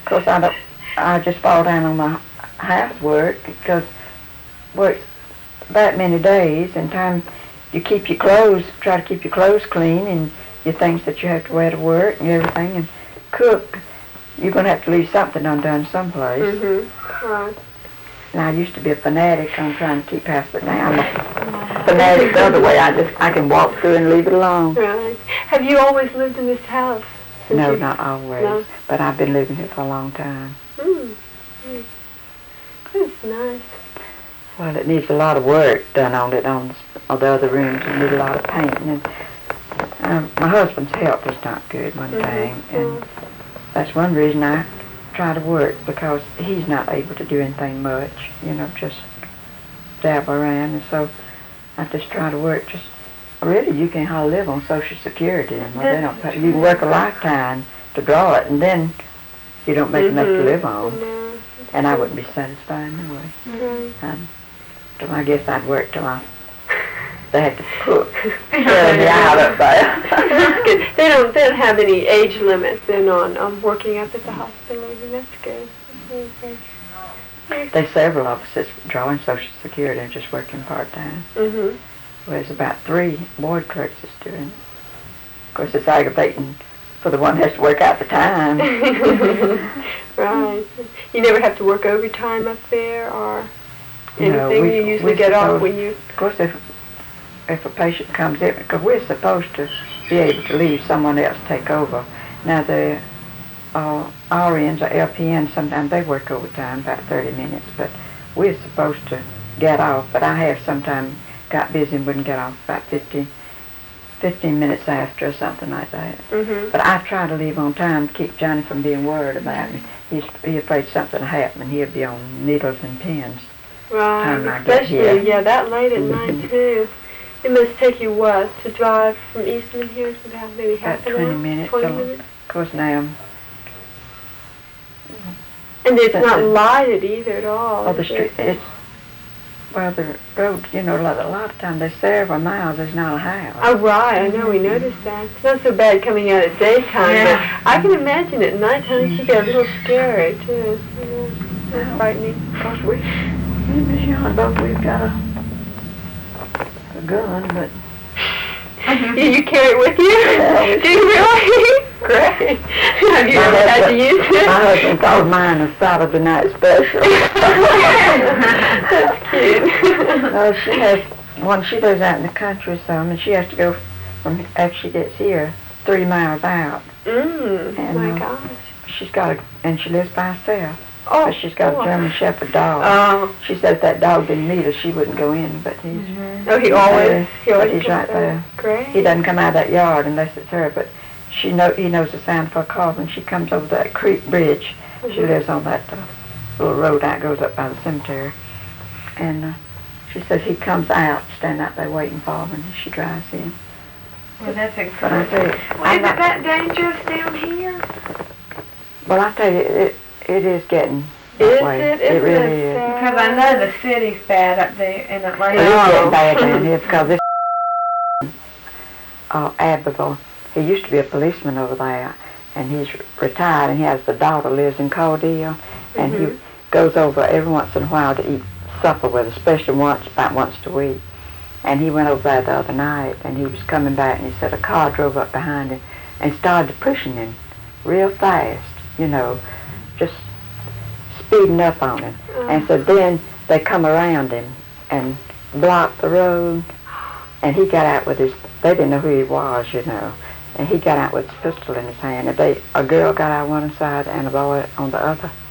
course, I just fall down on my housework because work that many days, and time you keep your clothes, try to keep your clothes clean, and your things that you have to wear to work and everything, and cook. You're going to have to leave something undone someplace. Mm-hmm. Right. And I used to be a fanatic on trying to keep house, but now I'm a fanatic the other way. I can walk through and leave it alone. Right. Have you always lived in this house? No, not always. No. But I've been living here for a long time. That's nice. Well, it needs a lot of work done on it, on the other rooms. It needs a lot of painting. And my husband's health is not good one thing, and that's one reason I try to work, because he's not able to do anything much, just dabble around, and so I just try to work. Just really, you can hardly live on Social Security, and they don't pay. You can work a lifetime to draw it, and then you don't make enough to live on, and I wouldn't be satisfied anyway. So I guess I'd work till they had to cook. Out up there. That's good. They don't have any age limits then on working up at the hospital. That's good. There's several of us that's drawing Social Security and just working part-time. Mm-hmm. Well, there's about 3 board clerks that's doing it. Of course, it's aggravating for the one that has to work out the time. Right. You never have to work overtime up there or anything? No, you usually get off when you... Of course, if a patient comes in, because we're supposed to be able to leave, someone else take over. Now, the RNs or LPNs, sometimes they work overtime, about 30 minutes, but we're supposed to get off. But I have sometimes got busy and wouldn't get off about 15 minutes after or something like that. Mm-hmm. But I try to leave on time to keep Johnny from being worried about me. He's afraid something will happen, and he'll be on needles and pins. Right, especially, that late at night, too. It must take you, to drive from Eastman here to about maybe half an hour? 20 minutes. 20 minutes? Of course, now. And it's not lighted either at all. Oh, the street, the roads, a lot of times, there's several miles, there's not a house. Oh, right, I know, we noticed that. It's not so bad coming out at daytime, but I can imagine at nighttime it should be a little scary, too. It's frightening. Of course, me and Miss Young, both we've got a gun, but... You carry it with you? Yeah. Do you really? Great. Have you ever had to use it? My husband called mine a Saturday night special. That's cute. She has one. She lives out in the country some, and she has to go from after she gets here 3 miles out. And, my gosh. She's got and she lives by herself. Oh, but she's got a German Shepherd dog. Oh. She said if that dog didn't meet her, she wouldn't go in, but he's... Oh, he always he's right there. Great. He doesn't come out of that yard unless it's her, but he knows the sound of her call when she comes over that creek bridge. She lives on that little road that goes up by the cemetery. And she says he comes out, stand out there waiting for her, and she drives in. Well, that's exciting. But I tell you, Isn't it that dangerous down here? Well, I tell you, it is getting that way. It really is. Because I know the city's bad up there in Atlanta. It is getting bad down here because this Abbeville, he used to be a policeman over there, and he's retired, and he has the daughter lives in Cordele, and he goes over every once in a while to eat supper with her, especially about once a week. And he went over there the other night, and he was coming back, and he said a car drove up behind him and started pushing him real fast, just speeding up on him. And so then they come around him and blocked the road, and he got out with they didn't know who he was, and he got out with his pistol in his hand, and a girl got out on one side and a boy on the other.